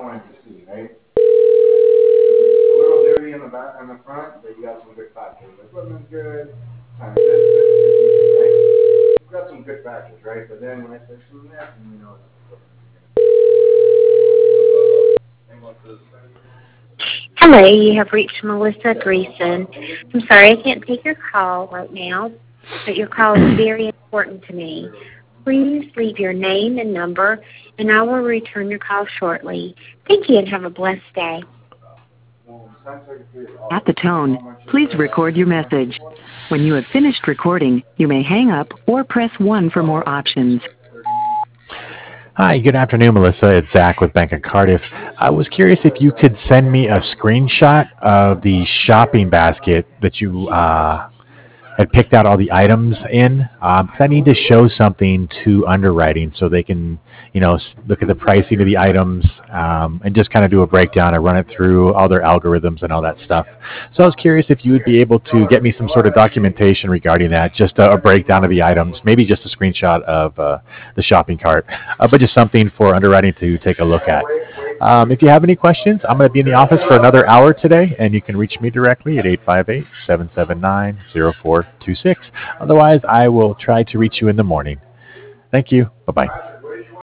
wanted to see, right? It's a little dirty on the front, but you got some good factors. The equipment's good, time distance is decent, right? You've got some good factors, right? But then when I start seeing that, you know it's Hello, you have reached Melissa Greason. I'm sorry I can't take your call right now, but your call is very important to me. Please leave your name and number, and I will return your call shortly. Thank you and have a blessed day. At the tone, please record your message. When you have finished recording, you may hang up or press 1 for more options. Hi, good afternoon, Melissa. It's Zach with Bank of Cardiff. I was curious if you could send me a screenshot of the shopping basket that you had picked out all the items in. 'Cause I need to show something to underwriting so they can, look at the pricing of the items and just kind of do a breakdown and run it through all their algorithms and all that stuff. So I was curious if you would be able to get me some sort of documentation regarding that, just a breakdown of the items, maybe just a screenshot of the shopping cart, but just something for underwriting to take a look at. If you have any questions, I'm going to be in the office for another hour today, and you can reach me directly at 858-779-0426. Otherwise, I will try to reach you in the morning. Thank you. Bye-bye.